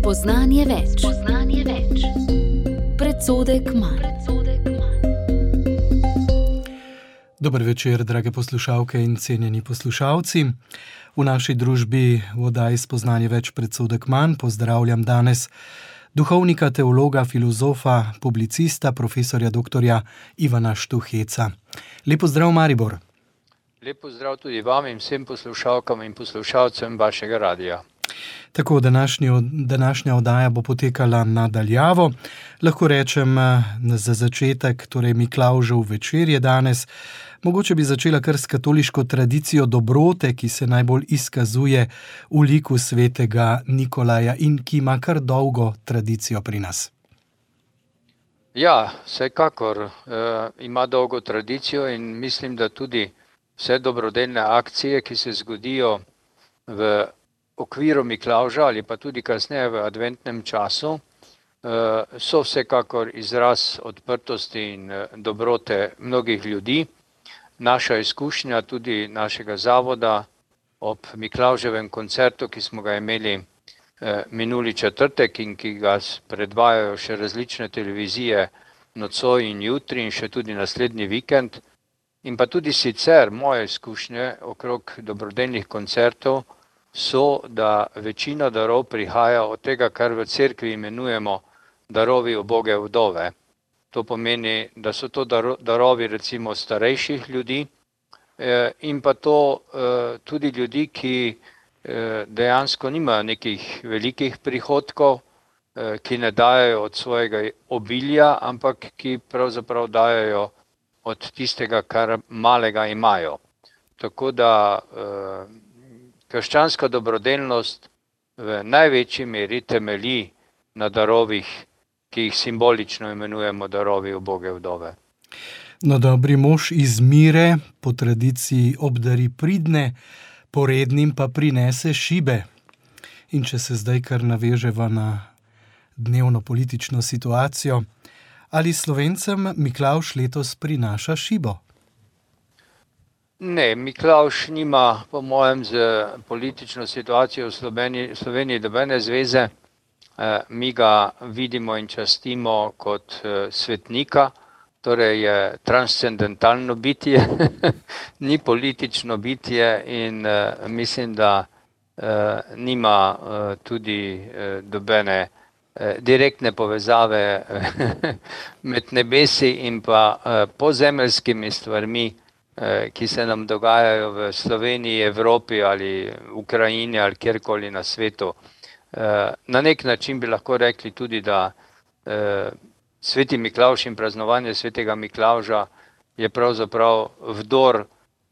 Spoznanje več. Predsodek manj. Dober večer, drage poslušalke in cenjeni poslušalci. V naši družbi v oddaji Spoznanje več, predsodek manj pozdravljam danes duhovnika, teologa, filozofa, publicista, profesorja doktorja Ivana Štuheca. Lep pozdrav, Maribor. Lep pozdrav tudi vam in vsem poslušalkam in poslušalcem vašega radija. Tako, današnja oddaja bo potekala na daljavo. Lahko rečem za začetek, torej Miklavžev večer je danes. Mogoče bi začela kar s katoliško tradicijo dobrote, ki se najbolj izkazuje v liku svetega Nikolaja in ki ima kar dolgo tradicijo pri nas. Ja, vsekakor ima dolgo tradicijo in mislim, da tudi vse dobrodelne akcije, ki se zgodijo v okviru Miklavža ali pa tudi kasneje v adventnem času, so vsekakor izraz odprtosti in dobrote mnogih ljudi. Naša izkušnja tudi našega zavoda ob Miklavževem koncertu, ki smo ga imeli minuli četrtek in ki ga predvajajo še različne televizije nocoj in jutri in še tudi naslednji vikend. In pa tudi sicer moje izkušnje okrog dobrodelnih koncertov so, da večina darov prihaja od tega, kar v cerkvi imenujemo darovi uboge vdove. To pomeni, da so to darovi recimo starejših ljudi in pa to tudi ljudi, ki dejansko nimajo nekih velikih prihodkov, ki ne dajejo od svojega obilja, ampak ki pravzaprav dajejo od tistega, kar malega imajo. Tako da krščanska dobrodelnost v največji meri temelji na darovih, ki jih simbolično imenujemo darovi uboge vdove. No, dobri mož iz mire po tradiciji obdari pridne, porednim pa prinese šibe. In če se zdaj kar naveževa na dnevno politično situacijo, ali Slovencem Miklavž letos prinaša šibo? Ne, Miklavž nima po mojem z politično situacijo v Sloveniji nobene zveze. Mi ga vidimo in častimo kot svetnika, torej je transcendentalno bitje, ni politično bitje in mislim, da nima tudi nobene direktne povezave med nebesi in pa pozemeljskimi stvarmi, ki se nam dogajajo v Sloveniji, Evropi ali Ukrajini ali kjerkoli na svetu. Na nek način bi lahko rekli tudi, da sveti Miklavž in praznovanje svetega Miklavža je pravzaprav vdor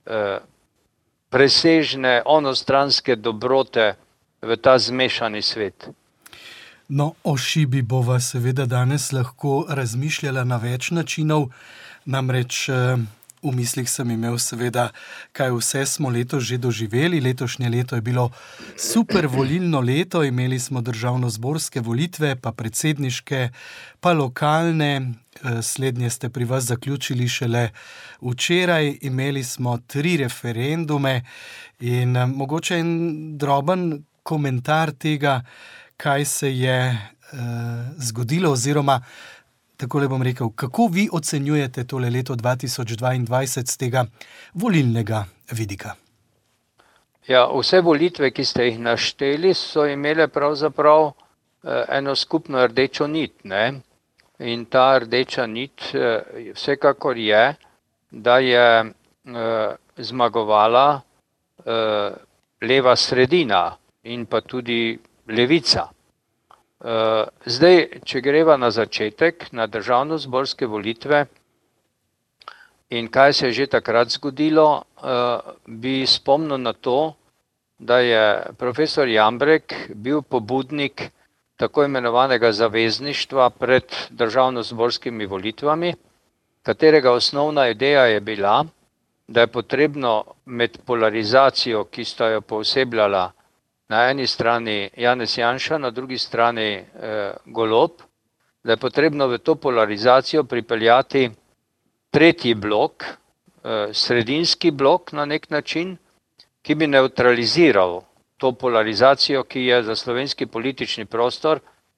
presežne onostranske dobrote v ta zmešani svet. No, o šibi bova seveda danes lahko razmišljala na več načinov, namreč v mislih sem imel seveda, kaj vse smo letos že doživeli. Letošnje leto je bilo super volilno leto, imeli smo državnozborske volitve, pa predsedniške, pa lokalne. Slednje ste pri vas zaključili šele včeraj, imeli smo 3 referendume in mogoče en droben komentar tega, kaj se je zgodilo oziroma takole bom rekel, kako vi ocenjujete tole leto 2022 z tega volilnega vidika? Ja, vse volitve, ki ste jih našteli, so imele pravzaprav eno skupno rdečo nit, ne? In ta rdeča nit vsekakor je, da je zmagovala leva sredina in pa tudi levica. Zdaj, če greva na začetek, na državnozborske volitve in kaj se je že takrat zgodilo, bi spomnil na to, da je profesor Jambrek bil pobudnik tako imenovanega zavezništva pred državnozborskimi volitvami, katerega osnovna ideja je bila, da je potrebno med polarizacijo, ki sta jo poosebljala na eni strani Janez Janša, na drugi strani Golob, da je potrebno v to polarizacijo pripeljati tretji blok, sredinski blok na nek način, ki bi nevtraliziral to polarizacijo, ki je za slovenski politični prostor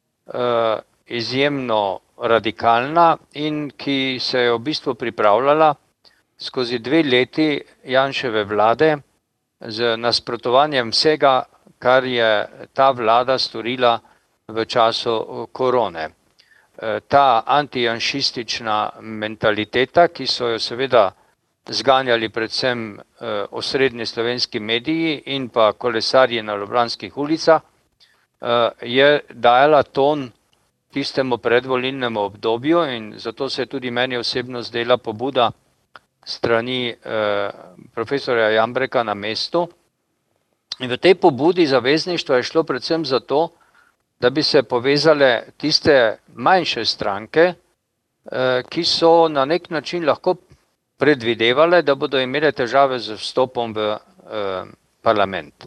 izjemno radikalna in ki se je v bistvu pripravljala skozi 2 leti Janševe vlade z nasprotovanjem vsega, kar je ta vlada storila v času korone. Ta antijanšistična mentaliteta, ki so jo seveda zganjali predvsem osrednji slovenski mediji in pa kolesarji na ljubljanskih ulicah, je dajala ton tistemu predvolilnemu obdobju in zato se je tudi meni osebno zdela pobuda strani profesorja Jambreka na mestu. In v tej pobudi zavezništva je šlo predvsem zato, da bi se povezale tiste manjše stranke, ki so na nek način lahko predvidevale, da bodo imele težave z vstopom v parlament.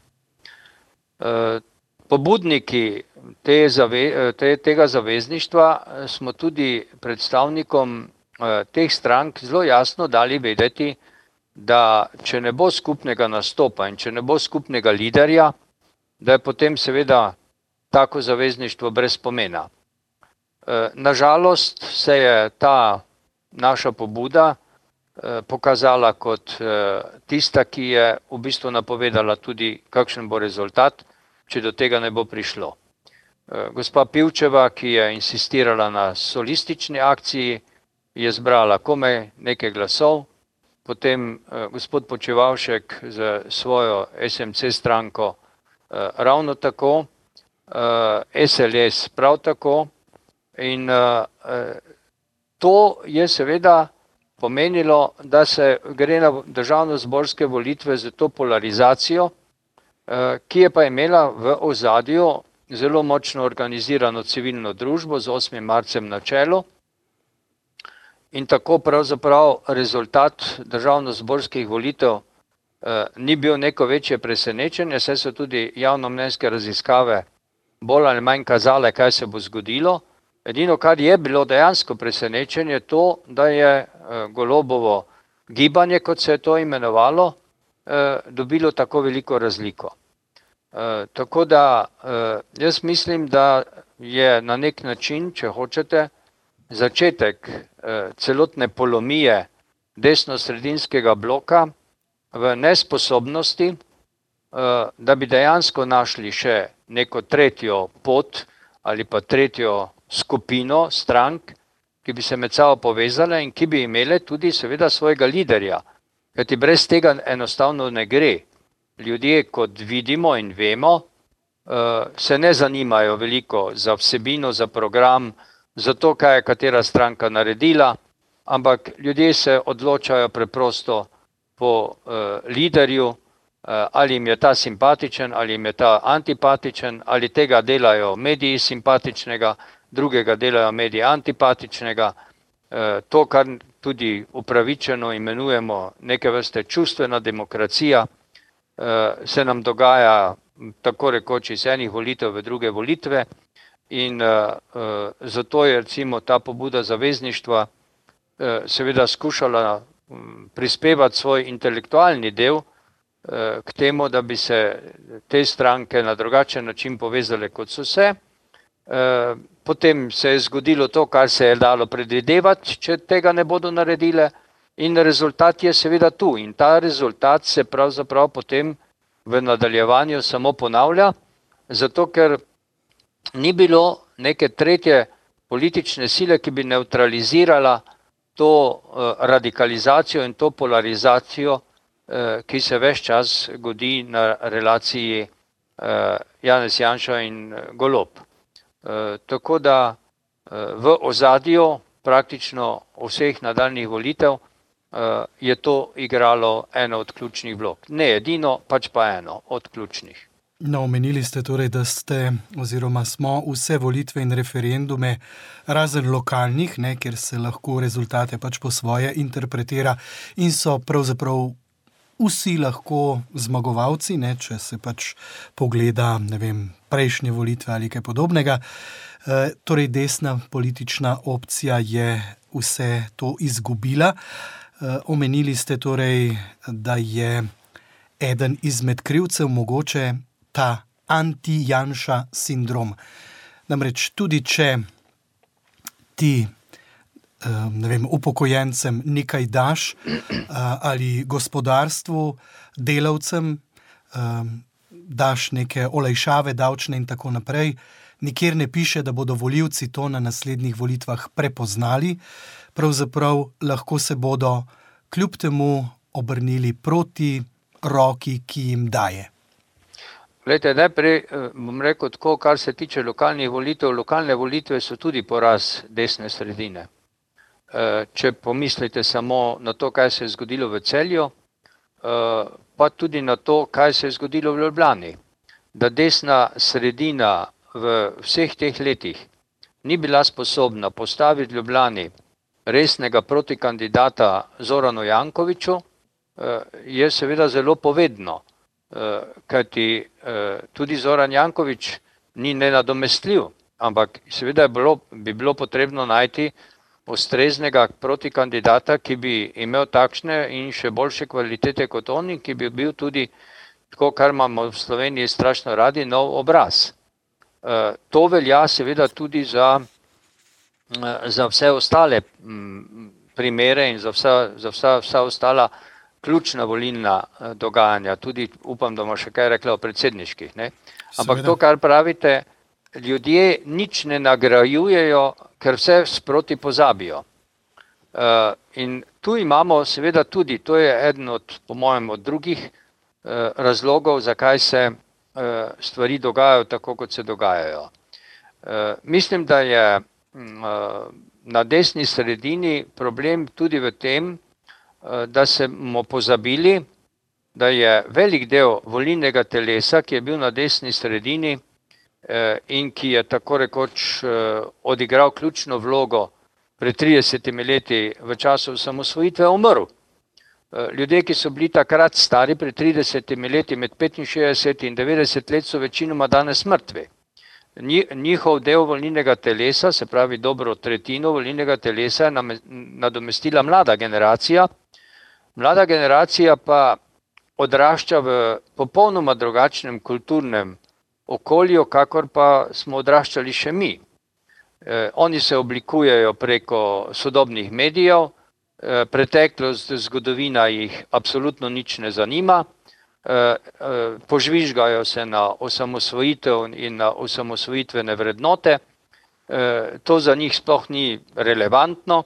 Pobudniki tega zavezništva smo tudi predstavnikom teh strank zelo jasno dali vedeti, da če ne bo skupnega nastopa in če ne bo skupnega liderja, da je potem seveda tako zavezništvo brez pomena. Nažalost se je ta naša pobuda pokazala kot tista, ki je v bistvu napovedala tudi, kakšen bo rezultat, če do tega ne bo prišlo. Gospa Pivčeva, ki je insistirala na solistični akciji, je zbrala komaj nekaj glasov, potem gospod Počivalšek z svojo SMC stranko ravno tako, SLS prav tako in to je seveda pomenilo, da se gre na državnozborske volitve za to polarizacijo, ki je pa imela v ozadju zelo močno organizirano civilno družbo z 8. marcem na čelu in tako pravzaprav rezultat državnozborskih volitev ni bil neko večje presenečenje, saj so tudi javnomnenjske raziskave bolj ali manj kazale, kaj se bo zgodilo. Edino, kar je bilo dejansko presenečenje, to, da je Golobovo gibanje, kot se je to imenovalo, dobilo tako veliko razliko. Tako da jaz mislim, da je na nek način, če hočete, začetek celotne polomije desno-sredinskega bloka v nesposobnosti, da bi dejansko našli še neko tretjo pot ali pa tretjo skupino strank, ki bi se med sabo povezale in ki bi imele tudi seveda svojega liderja. Kajti brez tega enostavno ne gre. Ljudje, kot vidimo in vemo, se ne zanimajo veliko za vsebino, za program, za to, kaj je katera stranka naredila, ampak ljudje se odločajo preprosto po liderju, ali jim je ta simpatičen, ali jim je ta antipatičen, ali tega delajo mediji simpatičnega, drugega delajo mediji antipatičnega. To, kar tudi upravičeno imenujemo neke vrste čustvena demokracija, se nam dogaja tako rekoč iz enih volitev v druge volitve in zato je recimo ta pobuda zavezništva seveda skušala prispevati svoj intelektualni del k temu, da bi se te stranke na drugačen način povezale, kot so se. Potem se je zgodilo to, kar se je dalo predvidevati, če tega ne bodo naredile, in rezultat je seveda tu. In ta rezultat se pravzaprav potem v nadaljevanju samo ponavlja, zato ker ni bilo neke tretje politične sile, ki bi nevtralizirala to radikalizacijo in to polarizacijo, ki se ves čas godi na relaciji Janez Janša in Golob. Tako da v ozadju praktično vseh nadaljnjih volitev je to igralo eno od ključnih vlog. Ne edino, pač pa eno od ključnih. No, omenili ste torej, da ste oziroma smo vse volitve in referendume, razen lokalnih, kjer se lahko rezultate pač po svoje interpretira in so pravzaprav vsi lahko zmagovalci, če se pač pogleda, prejšnje volitve ali kaj podobnega. Torej desna politična opcija je vse to izgubila. Omenili ste torej, da je eden izmed krivcev mogoče ta anti-Janša sindrom. Namreč tudi, če ti upokojencem nekaj daš ali gospodarstvu, delavcem daš neke olajšave davčne in tako naprej, nikjer ne piše, da bodo volivci to na naslednjih volitvah prepoznali, pravzaprav lahko se bodo kljub temu obrnili proti roki, ki jim daje. Glejte, najprej bom rekel tako, kar se tiče lokalnih volitev. Lokalne volitve so tudi poraz desne sredine. Če pomislite samo na to, kaj se je zgodilo v Celju, pa tudi na to, kaj se je zgodilo v Ljubljani. Da desna sredina v vseh teh letih ni bila sposobna postaviti v Ljubljani resnega protikandidata Zoranu Jankoviću, je seveda zelo povedno, kajti tudi Zoran Janković ni nenadomestljiv, ampak seveda bi bilo potrebno najti ustreznega protikandidata, ki bi imel takšne in še boljše kvalitete kot on in ki bi bil tudi, tako kar imamo v Sloveniji strašno radi, nov obraz. To velja seveda tudi za vse ostale primere in za vsa ostala ključna volilna dogajanja. Tudi upam, da bomo še kaj rekla o predsedniških. Ne? Ampak to, kar pravite, ljudje nič ne nagrajujejo, ker vse sproti pozabijo. In tu imamo seveda tudi, to je eden od, po mojem, od drugih razlogov, zakaj se stvari dogajajo tako, kot se dogajajo. Mislim, da je na desni sredini problem tudi v tem, da smo pozabili, da je velik del volilnega telesa, ki je bil na desni sredini in ki je tako rekoč odigral ključno vlogo pred 30 leti v času osamosvojitve, umrl. Ljudje, ki so bili takrat stari pred 30 leti, med 65 in 90 let, so večinoma danes mrtvi. Njihov del volilnega telesa, se pravi dobro tretjino volilnega telesa, je nadomestila mlada generacija. Mlada generacija pa odrašča v popolnoma drugačnem kulturnem okolju, kakor pa smo odraščali še mi. Oni se oblikujejo preko sodobnih medijev, preteklost, zgodovina jih absolutno nič ne zanima, požvižgajo se na osamosvojitev in na osamosvojitvene vrednote, to za njih sploh ni relevantno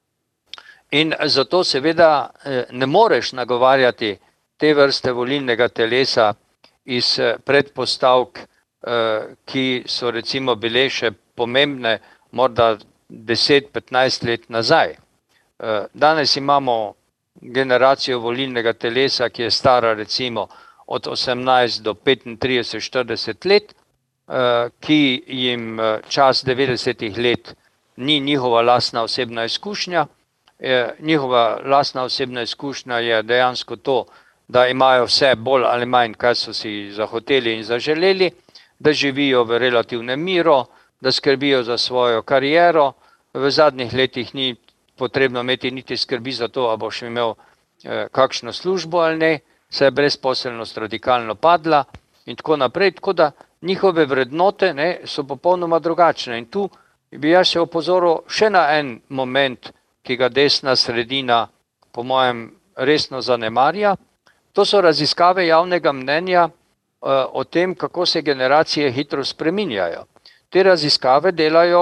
in zato seveda ne moreš nagovarjati te vrste volilnega telesa iz predpostavk, ki so recimo bile še pomembne morda 10-15 let nazaj. Danes imamo generacijo volilnega telesa, ki je stara recimo od 18 do 35-40 let, ki jim čas 90 let ni njihova lastna osebna izkušnja. Njihova lastna osebna izkušnja je dejansko to, da imajo vse bolj ali manj, kar so si zahoteli in zaželeli, da živijo v relativnem miru, da skrbijo za svojo kariero. V zadnjih letih ni potrebno imeti niti skrbi za to, ali boš imel kakšno službo ali ne, se je brezposelnost radikalno padla in tako naprej. Tako da njihove vrednote so popolnoma drugačne. In tu bi jaz se opozoril še na en moment, ki ga desna sredina po mojem resno zanemarja. To so raziskave javnega mnenja o tem, kako se generacije hitro spreminjajo. Te raziskave delajo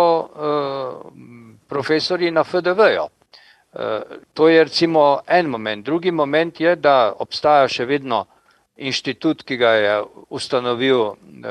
profesorji na FDV-ju. To je recimo en moment. Drugi moment je, da obstaja še vedno inštitut, ki ga je ustanovil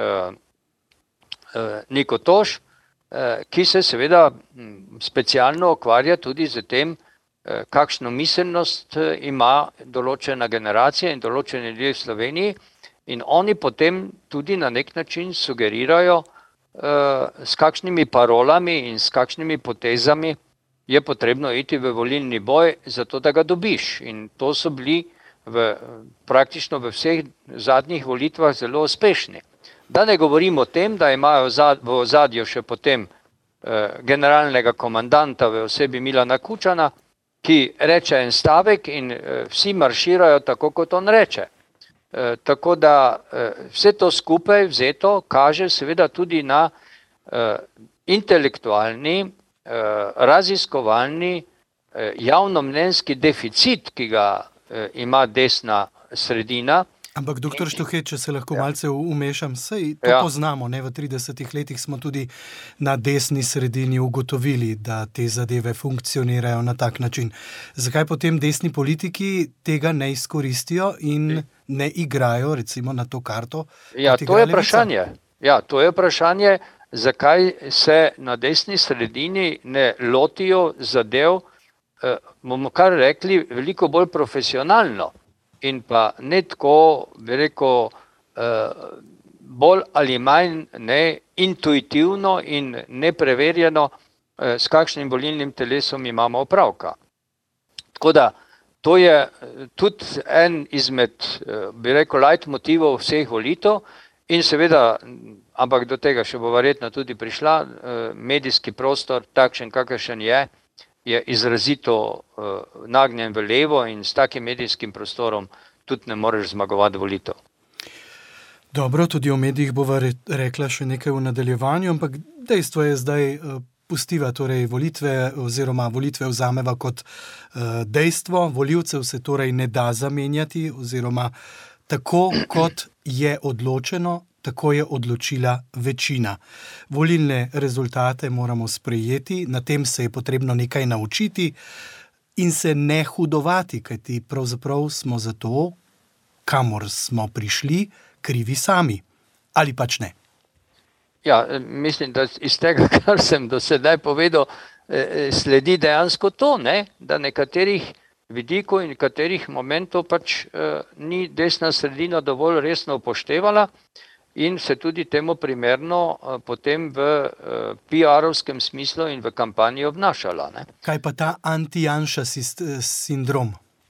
Niko Toš, ki se seveda specialno ukvarja tudi z tem, kakšno miselnost ima določena generacija in določeni ljudje v Sloveniji, in oni potem tudi na nek način sugerirajo, s kakšnimi parolami in s kakšnimi potezami je potrebno iti v volilni boj, zato da ga dobiš. In to so bili praktično v vseh zadnjih volitvah zelo uspešni. Da ne govorim o tem, da imajo v ozadju še potem generalnega komandanta v osebi Milana Kučana, ki reče en stavek in vsi marširajo tako, kot on reče. Tako da vse to skupaj vzeto kaže seveda tudi na intelektualni, raziskovalni, javnomnenjski deficit, ki ga ima desna sredina. Ampak, doktor Štuhej, če se lahko malce umešam, sej to poznamo, ne? V 30 letih smo tudi na desni sredini ugotovili, da te zadeve funkcionirajo na tak način. Zakaj potem desni politiki tega ne izkoristijo in ne igrajo, recimo, na to karto? To je vprašanje. To je vprašanje, zakaj se na desni sredini ne lotijo zadev, bomo kar rekli, veliko bolj profesionalno. In pa ne tako, bi rekel, bolj ali manj intuitivno in nepreverjeno, s kakšnim volilnim telesom imamo opravka. Tako da, to je tudi en izmed, bi rekel, leitmotivov vseh volitev in seveda, ampak do tega še bo verjetno tudi prišla, medijski prostor, takšen kakršen je izrazito nagnjen v levo in s takim medijskim prostorom tudi ne moreš zmagovati volitev. Dobro, tudi o medijih bova rekla še nekaj v nadaljevanju, ampak dejstvo je zdaj, pustiva torej volitve oziroma volitve vzameva kot dejstvo, volivcev se torej ne da zamenjati oziroma tako, kot je odločeno, tako je odločila večina. Volilne rezultate moramo sprejeti, na tem se je potrebno nekaj naučiti in se ne hudovati, kajti pravzaprav smo za to, kamor smo prišli, krivi sami. Ali pač ne? Mislim, da iz tega, kar sem do sedaj povedal, sledi dejansko to, da nekaterih vidikov in nekaterih momentov pač ni desna sredina dovolj resno upoštevala in se tudi temu primerno potem v PR-ovskem smislu in v kampanji obnašala. Kaj pa ta anti-Janša sindrom?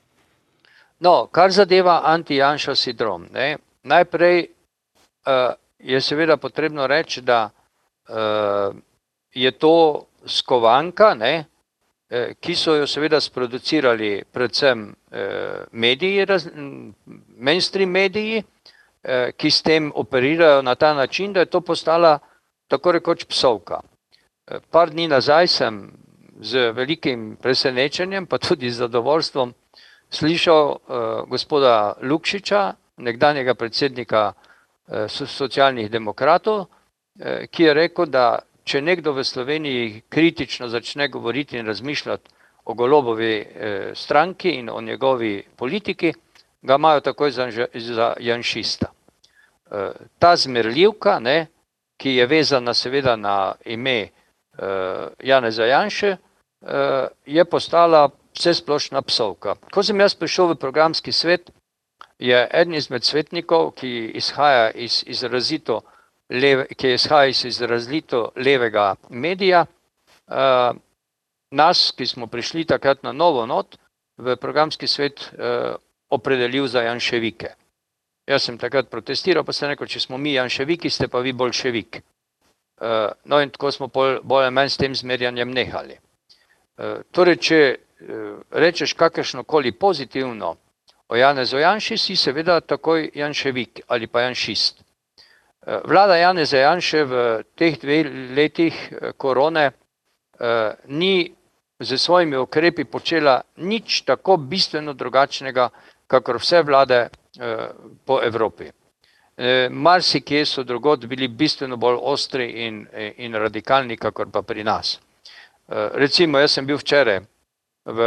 Kar zadeva anti-Janša sindrom. Najprej je seveda potrebno reči, da je to skovanka, ki so jo seveda sproducirali predvsem mediji, mainstream mediji, ki s tem operirajo na ta način, da je to postala tako rekoč psovka. Par dni nazaj sem z velikim presenečenjem, pa tudi z zadovoljstvom, slišal gospoda Lukšiča, nekdanjega predsednika socialnih demokratov, ki je rekel, da če nekdo v Sloveniji kritično začne govoriti in razmišljati o Golobovi stranki in o njegovi politiki, ga imajo takoj za janšista. Ta zmerljivka, ki je vezana seveda na ime Janeza Janše, je postala vsesplošna psovka. Ko sem jaz prišel v programski svet, je eden izmed svetnikov, ki izhaja iz izrazito levega medija, nas, ki smo prišli takrat na novo not, v programski svet opredelil za janševike. Jaz sem takrat protestiral, pa sem rekel, če smo mi janševiki, ste pa vi boljševik. In tako smo bolj manj s tem zmerjanjem nehali. Torej, če rečeš kakršnokoli pozitivno o Janezu Janši, si seveda takoj janševik ali pa janšist. Vlada Janeza Janše v teh 2 letih korone ni z svojimi ukrepi počela nič tako bistveno drugačnega, kakor vse vlade po Evropi. Marsikje so drugod bili bistveno bolj ostri in radikalni, kakor pa pri nas. Recimo, jaz sem bil včeraj v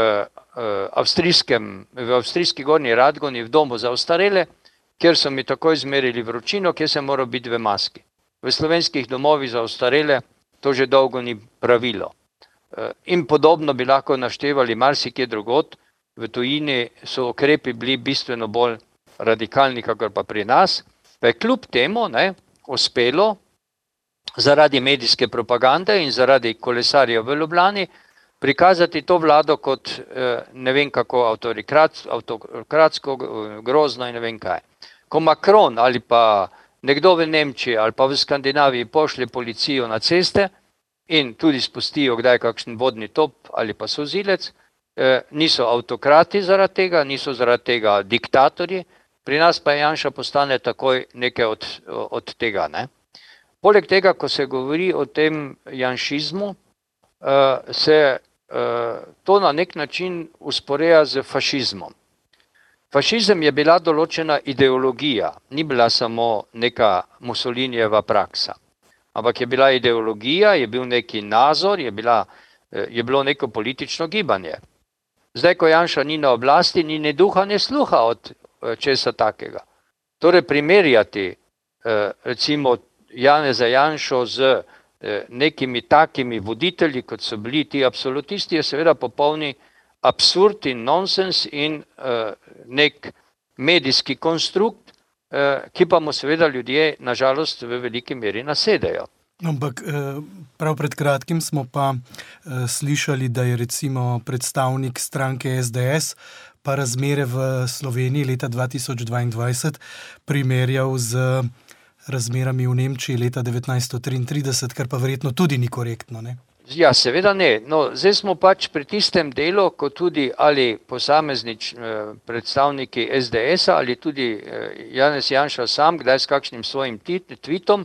avstrijski Gornji Radgoni v domu za ostarele, kjer so mi takoj izmerili vročino, kjer sem moral biti v maski. V slovenskih domovih za ostarele to že dolgo ni pravilo. In podobno bi lahko naštevali marsikje drugod. V tujini so ukrepi bili bistveno bolj radikalni, kakor pa pri nas. Pa je kljub temu uspelo zaradi medijske propagande in zaradi kolesarjev v Ljubljani prikazati to vlado kot ne vem kako avtokratsko, grozno in ne vem kaj. Ko Macron ali pa nekdo v Nemčiji ali pa v Skandinaviji pošlje policijo na ceste in tudi spustijo kdaj kakšen vodni top ali pa solzivec, niso avtokrati zaradi tega, niso zaradi tega diktatorji, pri nas pa Janša postane takoj nekaj od tega. Ne? Poleg tega, ko se govori o tem janšizmu, se to na nek način usporeja z fašizmom. Fašizem je bila določena ideologija, ni bila samo neka Mussolinijeva praksa, ampak je bila ideologija, je bil neki nazor, je bilo neko politično gibanje. Zdaj, ko Janša ni na oblasti, ni ne duha, ne sluha od česa takega. Torej primerjati recimo Janeza Janšo z nekimi takimi voditelji, kot so bili ti absolutisti, je seveda popolni absurd in nonsens in nek medijski konstrukt, ki pa mu seveda ljudje nažalost v veliki meri nasedajo. Ampak prav pred kratkim smo pa slišali, da je recimo predstavnik stranke SDS pa razmere v Sloveniji leta 2022 primerjal z razmerami v Nemčiji leta 1933, kar pa verjetno tudi ni korektno, ne? Ja, seveda ne. No, zdaj smo pač pri tistem delu, ko tudi ali posamezni predstavniki SDS-a ali tudi Janez Janša sam, kdaj s kakšnim svojim tweetom,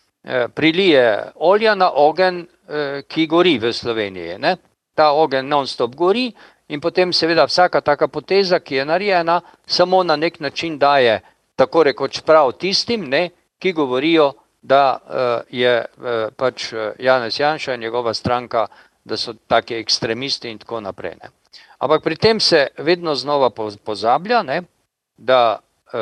prilije olja na ogenj, ki gori v Sloveniji. Ne? Ta ogenj non-stop gori in potem seveda vsaka taka poteza, ki je narejena, samo na nek način daje tako rekoč prav tistim, ne, ki govorijo, da je pač Janez Janša in njegova stranka, da so taki ekstremisti in tako naprej. Ne. Ampak pri tem se vedno znova pozablja, ne, da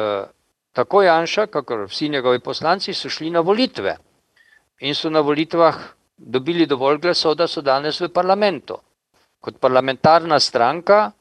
tako Janša, kakor vsi njegovi poslanci, so šli na volitve in so na volitvah dobili dovolj glasov, da so danes v parlamentu. Kot parlamentarna stranka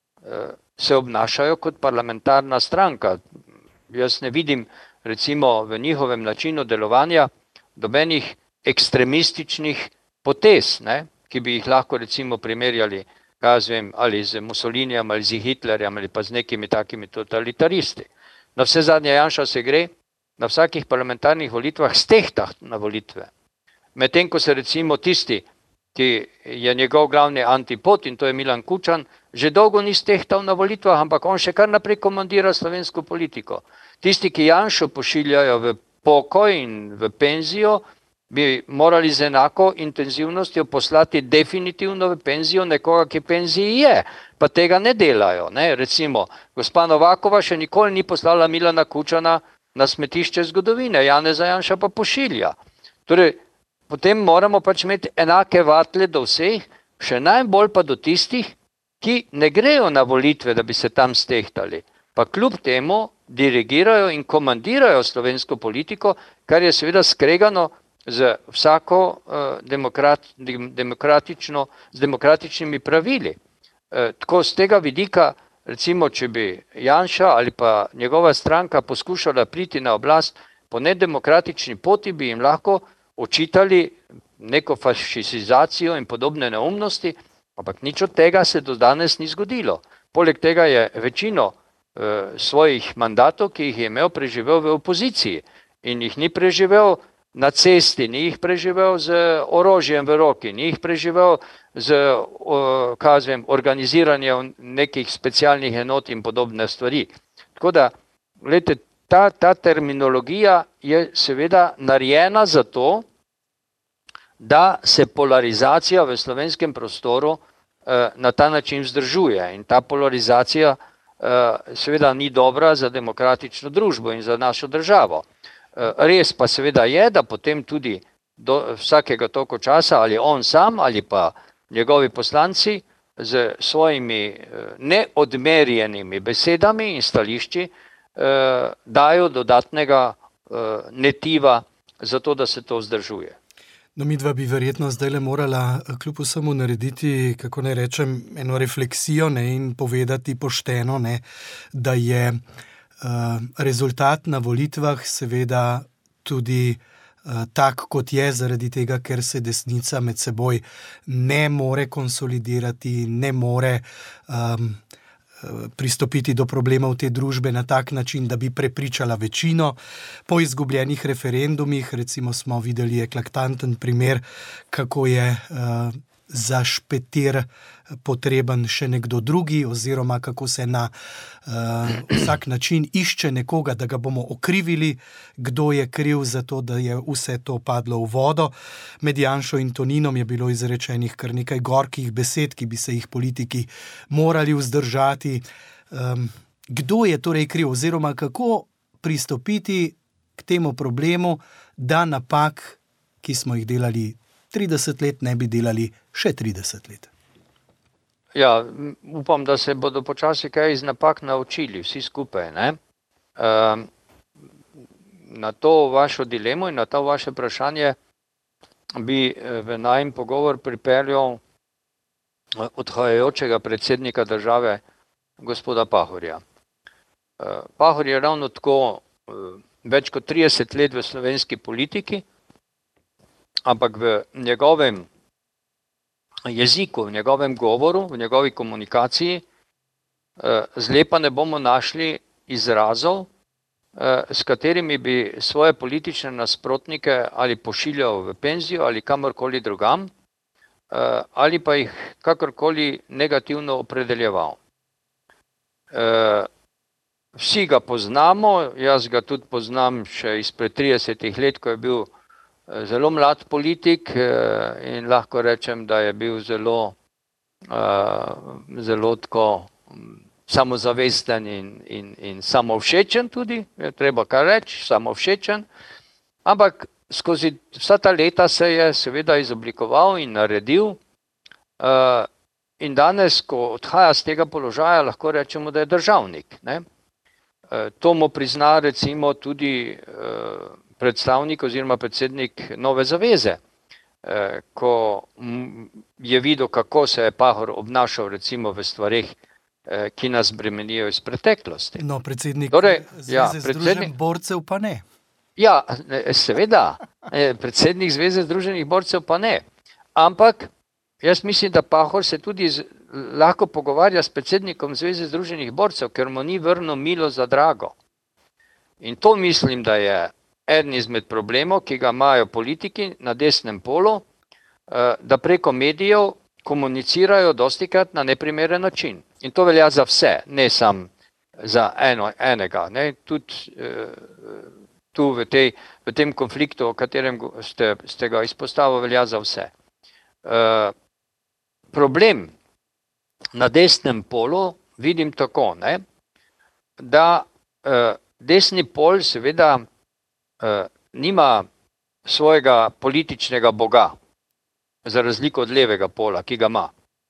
se obnašajo kot parlamentarna stranka. Jaz ne vidim recimo v njihovem načinu delovanja dobenih ekstremističnih potez, ne, ki bi jih lahko recimo primerjali, ali z Mussolinijem, ali z Hitlerjem, ali pa z nekimi takimi totalitaristi. Na vse zadnje Janša se gre na vsakih parlamentarnih volitvah stehtah na volitve. Medtem ko se recimo tisti, ki je njegov glavni antipod, in to je Milan Kučan, že dolgo ni stehtal na volitvah, ampak on še kar naprej komandira slovensko politiko. Tisti, ki Janšo pošiljajo v pokoj in v penzijo, bi morali z enako intenzivnostjo poslati definitivno v penzijo nekoga, ki penziji je, pa tega ne delajo. Ne? Recimo, gospa Novakova še nikoli ni poslala Milana Kučana na smetišče zgodovine, Janeza Janša pa pošilja. Torej, potem moramo pač imeti enake vatle do vseh, še najbolj pa do tistih, ki ne grejo na volitve, da bi se tam stehtali, pa kljub temu dirigirajo in komandirajo slovensko politiko, kar je seveda skregano z vsako demokratičnimi pravili. Tako z tega vidika, recimo, če bi Janša ali pa njegova stranka poskušala priti na oblast po nedemokratični poti, bi jim lahko očitali neko fašizizacijo in podobne neumnosti, ampak nič od tega se do danes ni zgodilo. Poleg tega je večino svojih mandatov, ki jih je imel, preživel v opoziciji in jih ni preživel na cesti, ni jih preživel z orožjem v roki, ni jih preživel z organiziranjem nekih specialnih enot in podobne stvari. Tako da, gledajte, ta terminologija je seveda narejena zato, da se polarizacija v slovenskem prostoru na ta način vzdržuje. In ta polarizacija seveda ni dobra za demokratično družbo in za našo državo. Res pa seveda je, da potem tudi do vsakega toliko časa ali on sam ali pa njegovi poslanci z svojimi neodmerjenimi besedami in stališči dajo dodatnega netiva za to, da se to vzdržuje. No, midva bi verjetno zdajle morala kljub vsemu narediti, kako naj rečem, eno refleksijo, ne, in povedati pošteno, ne, da je rezultat na volitvah seveda tudi tak, kot je, zaradi tega, ker se desnica med seboj ne more konsolidirati, ne more pristopiti do problemov te družbe na tak način, da bi prepričala večino. Po izgubljenih referendumih, recimo smo videli eklatanten primer, kako je za špetir potreben še nekdo drugi, oziroma kako se na vsak način išče nekoga, da ga bomo okrivili, kdo je kriv za to, da je vse to padlo v vodo. Med Janšo in Toninom je bilo izrečenih kar nekaj gorkih besed, ki bi se jih politiki morali vzdržati. Kdo je torej kriv, oziroma kako pristopiti k temu problemu, da napak, ki smo jih delali 30 let, ne bi delali še 30 let? Ja, upam, da se bodo počasi kaj iz napak naučili, vsi skupaj, ne? Na to vašo dilemo in na to vaše vprašanje bi v najin pogovor pripeljal odhajajočega predsednika države, gospoda Pahorja. Pahor je ravno tako več kot 30 let v slovenski politiki, ampak v njegovem jeziku, v njegovem govoru, v njegovi komunikaciji zle pa ne bomo našli izrazov, s katerimi bi svoje politične nasprotnike ali pošiljal v penzijo ali kamorkoli drugam, ali pa jih kakorkoli negativno opredeljeval. Vsi ga poznamo, jaz ga tudi poznam še izpred 30 let, ko je bil zelo mlad politik in lahko rečem, da je bil zelo tako samozavesten in samovšečen tudi, je treba kar reči, samovšečen, ampak skozi vsa ta leta se je seveda izoblikoval in naredil in danes, ko odhaja z tega položaja, lahko rečemo, da je državnik, ne? To mu prizna recimo tudi predstavnik oziroma predsednik Nove zaveze, ko je videl, kako se je Pahor obnašal recimo v stvareh, ki nas bremenijo iz preteklosti. No, predsednik Zveze združenih borcev pa ne. Ja, seveda, predsednik Zveze združenih borcev pa ne. Ampak jaz mislim, da Pahor se tudi lahko pogovarja s predsednikom Zveze združenih borcev, ker mu ni vrnil milo za drago. In to mislim, da je eden izmed problemov, ki ga imajo politiki na desnem polu, da preko medijev komunicirajo dostikrat na neprimeren način. In to velja za vse, ne samo za enega. Ne? Tudi tu v tem konfliktu, o katerem ste ga izpostavili, velja za vse. Problem na desnem polu vidim tako, ne? Da desni pol seveda nima svojega političnega boga, za razliko od levega pola, ki ga ima.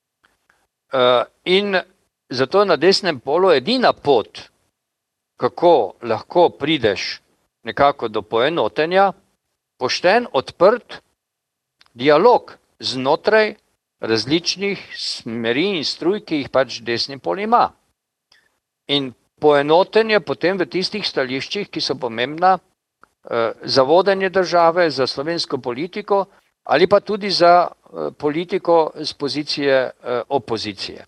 In zato na desnem polu edina pot, kako lahko prideš nekako do poenotenja, pošten, odprt dialog znotraj različnih smeri in struj, ki jih pač desni pol ima. In poenotenje potem v tistih stališčih, ki so pomembna za vodenje države, za slovensko politiko ali pa tudi za politiko z pozicije opozicije.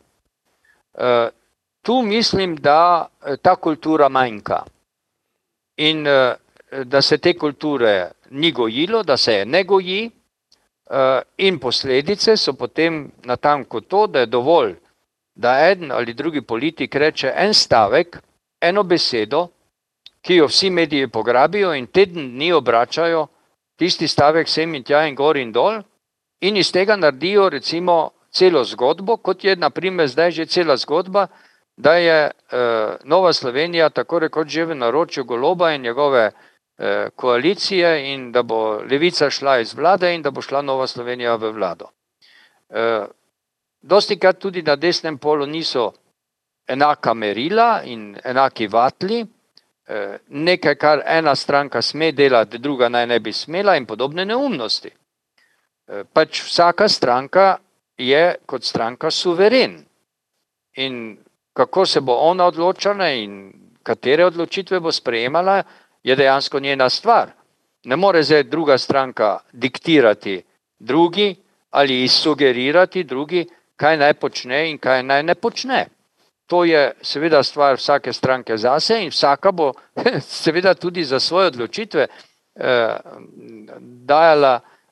Tu mislim, da ta kultura manjka in da se te kulture ni gojilo, da se je ne goji in posledice so potem natanko to, da je dovolj, da eden ali drugi politik reče en stavek, eno besedo, ki jo vsi mediji pograbijo in teden dni obračajo tisti stavek sem in tja in gor in dol in iz tega naredijo recimo celo zgodbo, kot je naprimer zdaj že cela zgodba, da je Nova Slovenija tako rekoč že v naročju Goloba in njegove koalicije in da bo Levica šla iz vlade in da bo šla Nova Slovenija v vlado. Dostikrat tudi na desnem polu niso enaka merila in enaki vatli, nekaj, kar ena stranka sme delati, druga naj ne bi smela in podobne neumnosti. Pač vsaka stranka je kot stranka suveren. In kako se bo ona odločala in katere odločitve bo sprejemala, je dejansko njena stvar. Ne more zdaj druga stranka diktirati drugi ali sugerirati drugi, kaj naj počne in kaj naj ne počne. To je seveda stvar vsake stranke zase in vsaka bo seveda tudi za svoje odločitve dajala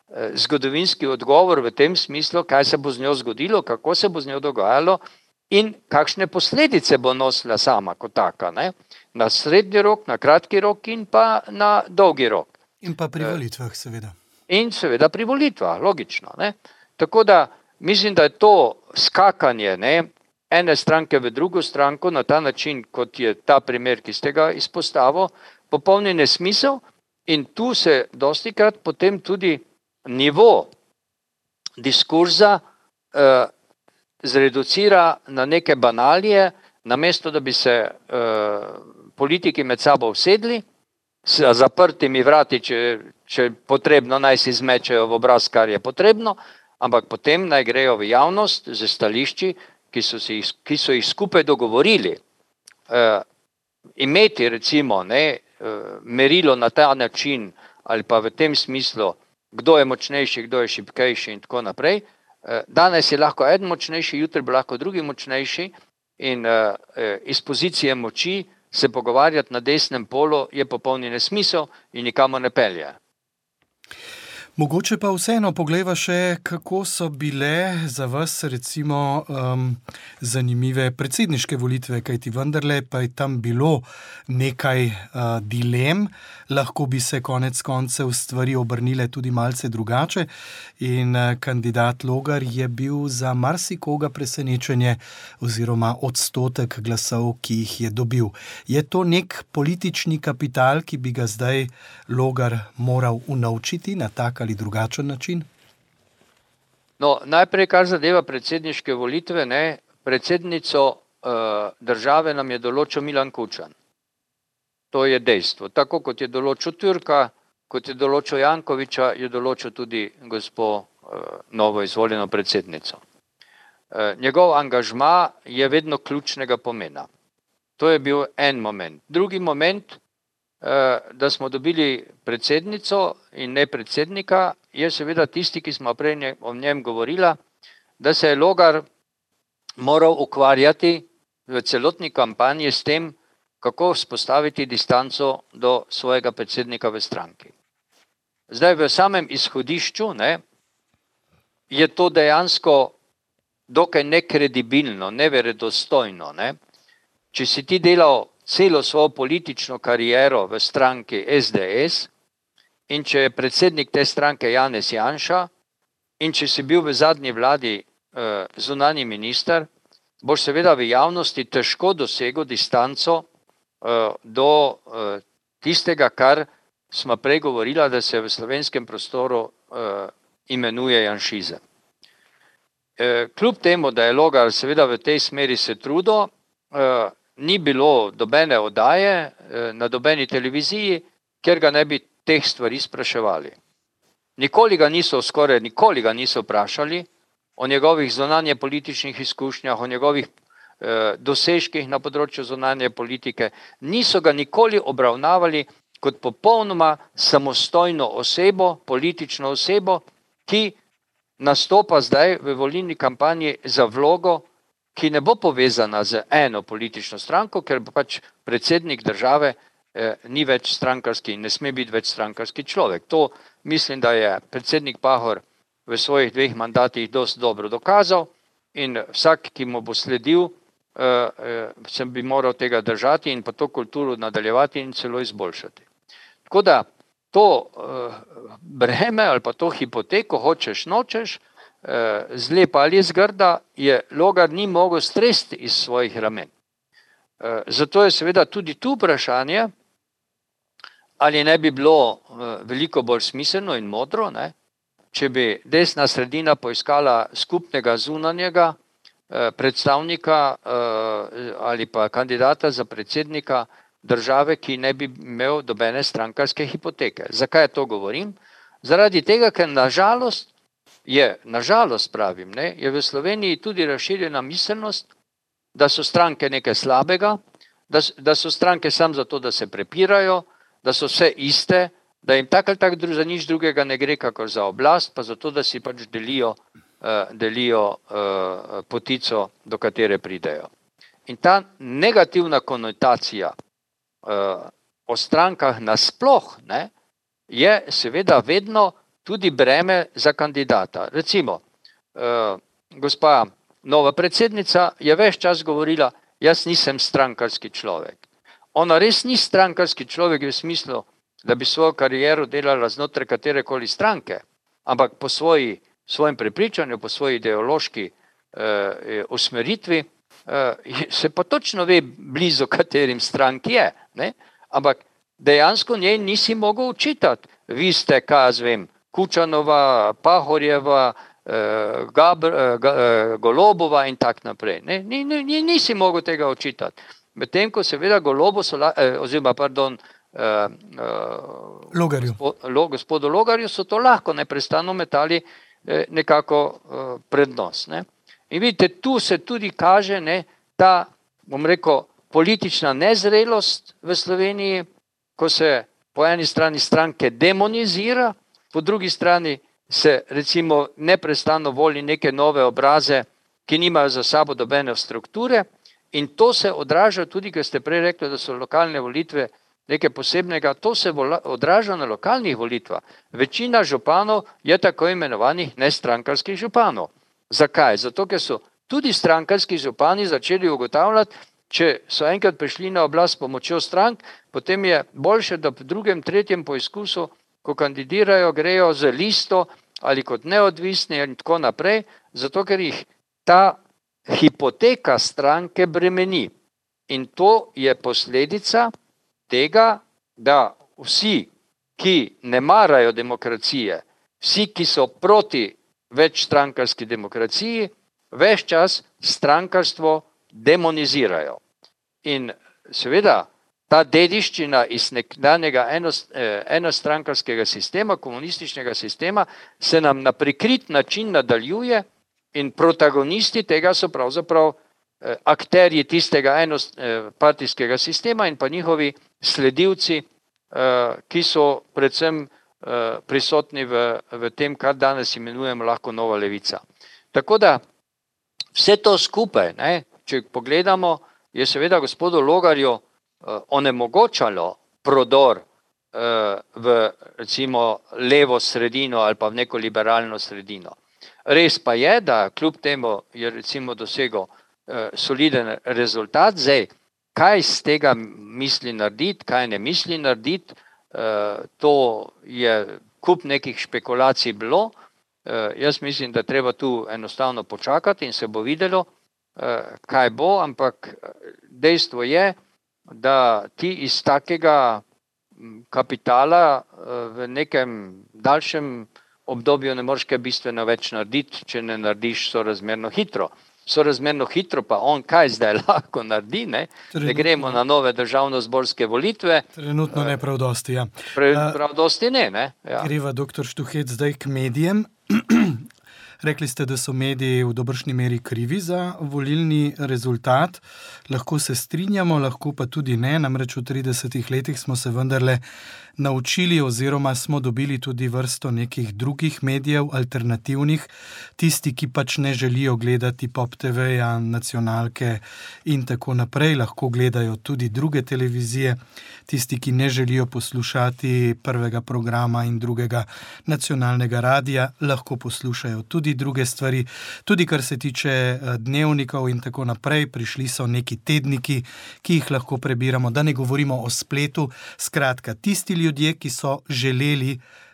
zgodovinski odgovor v tem smislu, kaj se bo z njo zgodilo, kako se bo z njo dogajalo in kakšne posledice bo nosila sama kot taka, ne? Na srednji rok, na kratki rok in pa na dolgi rok. In pa pri volitvah, seveda. In seveda pri volitvah, logično. Ne? Tako da mislim, da je to skakanje, ne, ene stranke v drugo stranko na ta način, kot je ta primer, ki ste ga izpostavil, popolni nesmisel in tu se dostikrat potem tudi nivo diskurza zreducira na neke banalije, namesto da bi se politiki med sabo usedli, s zaprtimi vrati, če potrebno, naj si zmečejo v obraz, kar je potrebno, ampak potem naj grejo v javnost z stališči, ki so jih skupaj dogovorili. Imeti recimo merilo na ta način ali pa v tem smislu, kdo je močnejši, kdo je šibkejši in tako naprej. Danes je lahko eden močnejši, jutri bo lahko drugi močnejši in iz pozicije moči se pogovarjati na desnem polu je popolni nesmisel in nikamor ne pelje. Mogoče pa vseeno poglejva še, kako so bile za vas recimo zanimive predsedniške volitve, kajti vendarle pa je tam bilo nekaj dilem, lahko bi se konec koncev stvari obrnile tudi malce drugače in kandidat Logar je bil za marsikoga presenečenje oziroma odstotek glasov, ki jih je dobil. Je to nek politični kapital, ki bi ga zdaj Logar moral unovčiti na tak ali drugačen način? No, najprej, kar zadeva predsedniške volitve, ne, predsednico države nam je določil Milan Kučan. To je dejstvo. Tako kot je določil Türka, kot je določil Jankovića, je določil tudi gospo novo izvoljeno predsednico. Njegov angažma je vedno ključnega pomena. To je bil en moment. Drugi moment, da smo dobili predsednico in ne predsednika, je seveda tisti, ki smo prej o njem govorila, da se je Logar moral ukvarjati v celotni kampanji s tem, kako vzpostaviti distanco do svojega predsednika v stranki. Zdaj v samem izhodišču, ne, je to dejansko dokaj nekredibilno, neverodostojno. Ne. Če si ti delal celo svojo politično kariero v stranki SDS in če je predsednik te stranke Janez Janša in če si bil v zadnji vladi zunanji minister, boš seveda v javnosti težko dosegel distanco do tistega, kar smo prej govorila, da se v slovenskem prostoru imenuje janšizem. Kljub temu, da je Logar seveda v tej smeri se trudil, ni bilo dobene oddaje na dobeni televiziji, kjer ga ne bi teh stvari spraševali. Skoraj nikoli ga niso vprašali o njegovih zunanje političnih izkušnjah, o njegovih dosežkih na področju zunanje politike. Niso ga nikoli obravnavali kot popolnoma samostojno osebo, politično osebo, ki nastopa zdaj v volilni kampanji za vlogo, ki ne bo povezana z eno politično stranko, ker pač predsednik države ni več strankarski in ne sme biti več strankarski človek. To mislim, da je predsednik Pahor v svojih 2 mandatih dosti dobro dokazal in vsak, ki mu bo sledil, se bi moral tega držati in pa to kulturo nadaljevati in celo izboljšati. Tako da to breme ali pa to hipoteko, hočeš nočeš, zlepa ali zgrda, je Logar ni mogel stresti iz svojih ramen. Zato je seveda tudi tu vprašanje, ali ne bi bilo veliko bolj smiselno in modro, ne, če bi desna sredina poiskala skupnega zunanjega predstavnika ali pa kandidata za predsednika države, ki ne bi imel dobene strankarske hipoteke. Zakaj to govorim? Zaradi tega, ker nažalost pravim, ne, je v Sloveniji tudi razširjena miselnost, da so stranke nekaj slabega, da so stranke samo zato, da se prepirajo, da so vse iste, da jim tako ali tako za nič drugega ne gre, kakor za oblast, pa zato, da si pač delijo potico, do katere pridejo. In ta negativna konotacija o strankah nasploh, ne, je seveda vedno tudi breme za kandidata. Recimo, gospa nova predsednica je ves čas govorila, jaz nisem strankarski človek. Ona res ni strankarski človek v smislu, da bi svojo kariero delala znotraj katerekoli stranke, ampak po svojem prepričanju, po svoji ideološki usmeritvi, se pa točno ve blizu, katerim strank je. Ne? Ampak dejansko njej nisi mogel učitati. Vi ste, kaj jaz vem, Kučanova, Pahorjeva, Golobova in tak naprej. Ne? Nisi mogel tega učitati. Medtem, ko seveda Golobo gospodu Logarju so to lahko neprestano metali nekako prednost. Ne? In vidite, tu se tudi kaže ta, bom rekel, politična nezrelost v Sloveniji, ko se po eni strani stranke demonizira, po drugi strani se recimo neprestano voli neke nove obraze, ki nimajo za sabo dobene strukture, in to se odraža tudi, ker ste prej rekli, da so lokalne volitve nekaj posebnega, to se odraža na lokalnih volitvah. Večina županov je tako imenovanih nestrankarskih županov. Zakaj? Zato, ker so tudi strankarski župani začeli ugotavljati, če so enkrat prišli na oblast s pomočjo strank, potem je boljše, da v drugem, tretjem poizkusu, ko kandidirajo, grejo z listo ali kot neodvisni in tako naprej, zato ker jih ta hipoteka stranke bremeni. In to je posledica tega, da vsi, ki ne marajo demokracije, vsi, ki so proti večstrankarski demokraciji, ves čas strankarstvo demonizirajo. In seveda ta dediščina iz nekdanjega enostrankarskega sistema, komunističnega sistema, se nam na prikrit način nadaljuje in protagonisti tega so pravzaprav akterji tistega enopartijskega sistema in pa njihovi sledilci, ki so predvsem prisotni v tem, kar danes imenujemo lahko nova levica. Tako da vse to skupaj, če pogledamo, je seveda gospodu Logarju onemogočalo prodor v recimo levo sredino ali pa v neko liberalno sredino. Res pa je, da kljub temu je recimo dosegel soliden rezultat. Zdaj, kaj z tega misli narediti, kaj ne misli narediti, to je kup nekih špekulacij bilo. Jaz mislim, da treba tu enostavno počakati in se bo videlo, kaj bo, ampak dejstvo je, da ti iz takega kapitala v nekem daljšem obdobju ne moreš kaj bistveno več narediti, če ne narediš sorazmerno hitro. Sorazmerno hitro pa on kaj zdaj lahko naredi, ne gremo na nove državnozborske volitve. Trenutno ne prav dosti, ja. Prav dosti ne. Ja. Greva doktor Štuhec zdaj k medijem. Rekli ste, da so mediji v dobršni meri krivi za volilni rezultat. Lahko se strinjamo, lahko pa tudi ne. Namreč v 30 letih smo se vendarle naučili oziroma smo dobili tudi vrsto nekih drugih medijev, alternativnih, tisti, ki pač ne želijo gledati Pop TV-ja, nacionalke in tako naprej, lahko gledajo tudi druge televizije, tisti, ki ne želijo poslušati prvega programa in drugega nacionalnega radija, lahko poslušajo tudi druge stvari, tudi kar se tiče dnevnikov in tako naprej, prišli so neki tedniki, ki jih lahko prebiramo, da ne govorimo o spletu, skratka, tisti ljudje, ki so želeli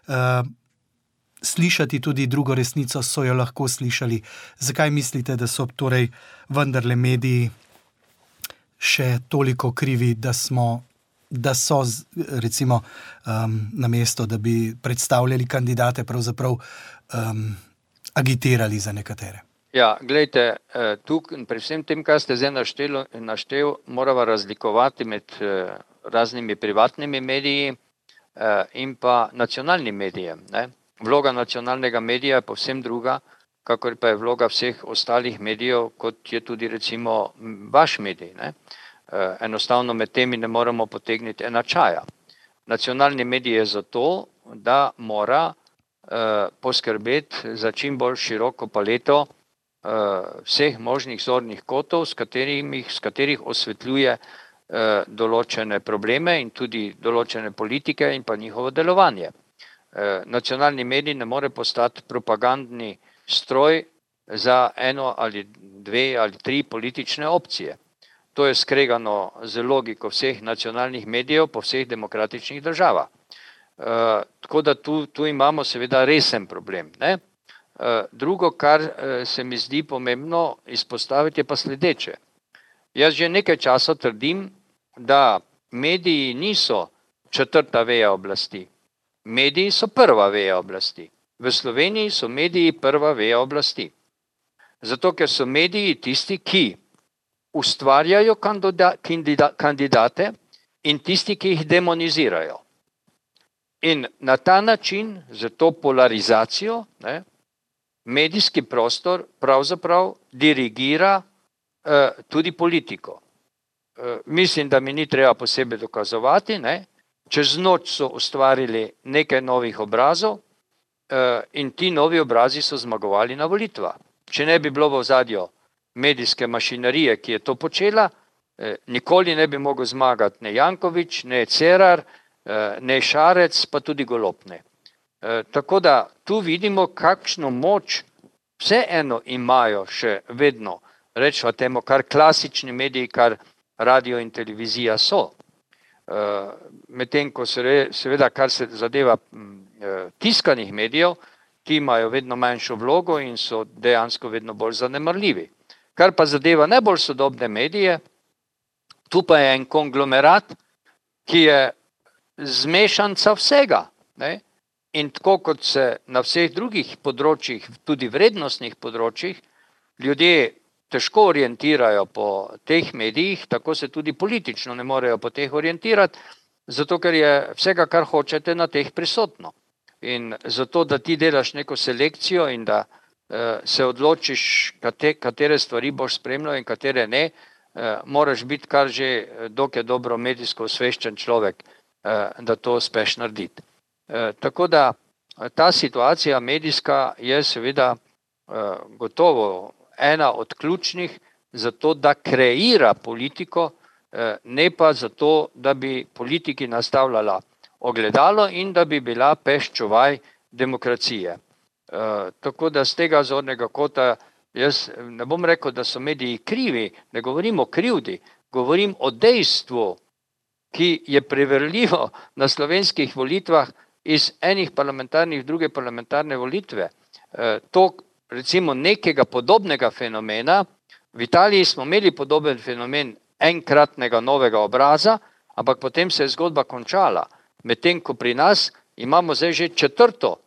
slišati tudi drugo resnico, so jo lahko slišali. Zakaj mislite, da so torej vendarle mediji še toliko krivi, da so recimo namesto, da bi predstavljali kandidate, pravzaprav agitirali za nekatere? Ja, glejte, tukaj pri vsem tem, kar ste zdaj naštel, moramo razlikovati med raznimi privatnimi mediji in pa nacionalnim medijem. Vloga nacionalnega medija je povsem druga, kakor pa je vloga vseh ostalih medijev, kot je tudi recimo vaš medij. Enostavno med temi ne moremo potegniti enačaja. Nacionalni medij je zato, da mora poskrbeti za čim bolj široko paleto vseh možnih zornih kotov, s katerih osvetljuje določene probleme in tudi določene politike in pa njihovo delovanje. nacionalni medij ne more postati propagandni stroj za eno ali dve ali tri politične opcije. To je skregano z logiko vseh nacionalnih medijev po vseh demokratičnih državah. Tako da tu imamo seveda resen problem, ne? Drugo, kar se mi zdi pomembno izpostaviti, je pa sledeče. Jaz že nekaj časa trdim, da mediji niso četrta veja oblasti. Mediji so prva veja oblasti. V Sloveniji so mediji prva veja oblasti. Zato, ker so mediji tisti, ki ustvarjajo kandidate in tisti, ki jih demonizirajo. In na ta način, z to polarizacijo, ne, medijski prostor pravzaprav dirigira tudi politiko. Mislim, da mi ni treba posebej dokazovati, ne. Čez noč so ustvarili nekaj novih obrazov in ti novi obrazi so zmagovali na volitvah. Če ne bi bilo v ozadju medijske mašinerije, ki je to počela, nikoli ne bi mogel zmagati ne Janković, ne Cerar, ne Šarec, pa tudi Golob ne. Tako da tu vidimo, kakšno moč vseeno imajo še vedno, rečemo temu, kar klasični mediji, kar radio in televizija so. Medtem ko seveda, kar se zadeva tiskanih medijev, ti imajo vedno manjšo vlogo in so dejansko vedno bolj zanemarljivi. Kar pa zadeva najbolj sodobne medije, tu pa je en konglomerat, ki je zmešanca vsega, ne? In tako kot se na vseh drugih področjih, tudi vrednostnih področjih, ljudje težko orientirajo po teh medijih, tako se tudi politično ne morejo po teh orientirati, zato ker je vsega, kar hočete, na teh prisotno. In zato, da ti delaš neko selekcijo in da se odločiš, katere stvari boš spremljal in katere ne, moraš biti kar že dokaj dobro medijsko osveščen človek, da to uspeš narediti. Tako da ta situacija medijska je seveda gotovo ena od ključnih za to, da kreira politiko, ne pa zato, da bi politiki nastavljala ogledalo in da bi bila peš čuvaj demokracije. Tako da z tega zornega kota jaz ne bom rekel, da so mediji krivi, ne govorim o krivdi, govorim o dejstvu, ki je preverljivo na slovenskih volitvah iz enih parlamentarnih v druge parlamentarne volitve. To recimo nekega podobnega fenomena, v Italiji smo imeli podoben fenomen enkratnega novega obraza, ampak potem se je zgodba končala. Medtem ko pri nas imamo zdaj že četrto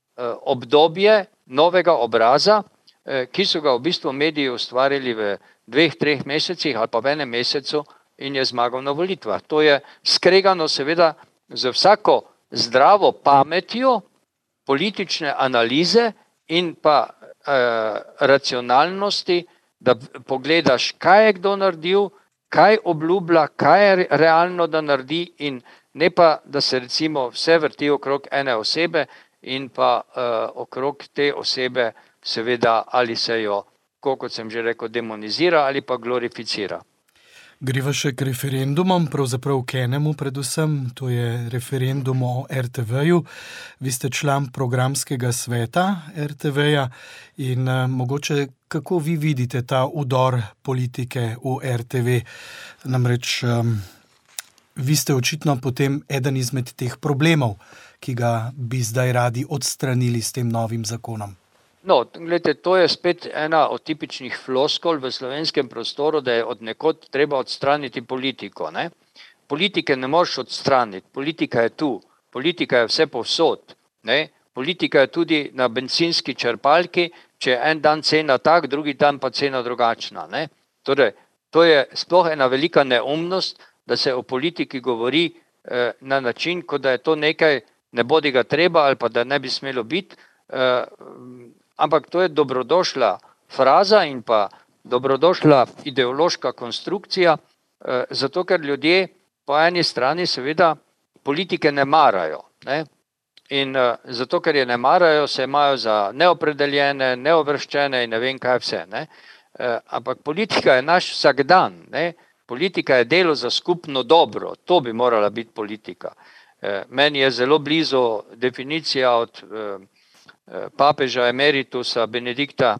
obdobje novega obraza, ki so ga v bistvu mediji ustvarili v 2-3 mesecih ali pa v enem mesecu in je zmagal na volitvah. To je skregano seveda z vsako zdravo pametjo politične analize in pa racionalnosti, da pogledaš, kaj je kdo naredil, kaj obljublja, kaj je realno, da naredi in ne pa, da se recimo vse vrti okrog ene osebe in pa okrog te osebe seveda ali se jo, kot sem že rekel, demonizira ali pa glorificira. Greva še k referendumom, pravzaprav k enemu predvsem, to je referendum o RTV-ju. Vi ste član programskega sveta RTV-ja in mogoče kako vi vidite ta udor politike v RTV? Namreč vi ste očitno potem eden izmed teh problemov, ki ga bi zdaj radi odstranili s tem novim zakonom. No, gledajte, to je spet ena od tipičnih floskol v slovenskem prostoru, da je od nekod treba odstraniti politiko, ne? Politike ne moreš odstraniti, politika je tu, politika je vse povsod, ne? Politika je tudi na bencinski črpalki, če je en dan cena tak, drugi dan pa cena drugačna, ne? Torej, to je sploh ena velika neumnost, da se o politiki govori na način, kot da je to nekaj, ne bodi ga treba ali pa da ne bi smelo biti, ampak to je dobrodošla fraza in pa dobrodošla ideološka konstrukcija, zato ker ljudje po eni strani seveda politike ne marajo, ne? In zato ker je ne marajo, se imajo za neopredeljene, neovrščene in ne vem kaj vse, ne? Ampak politika je naš vsakdan, ne? Politika je delo za skupno dobro, to bi morala biti politika. Meni je zelo blizu definicija od papeža emeritusa Benedikta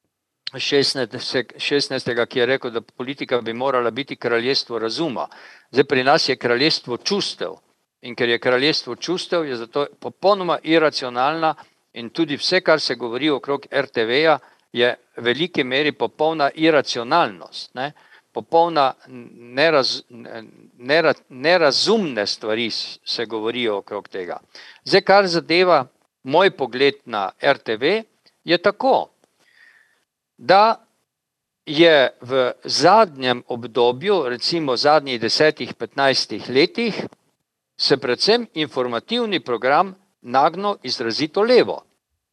XVI, ki je rekel, da politika bi morala biti kraljestvo razuma. Zdaj pri nas je kraljestvo čustev in ker je kraljestvo čustev, je zato popolnoma iracionalna in tudi vse, kar se govori okrog RTV-ja, je v veliki meri popolna iracionalnost, ne? Popolna nerazumne stvari se govorijo okrog tega. Zdaj, kar zadeva moj pogled na RTV, je tako, da je v zadnjem obdobju, recimo zadnjih 10-15 letih, se predvsem informativni program nagnil izrazito levo.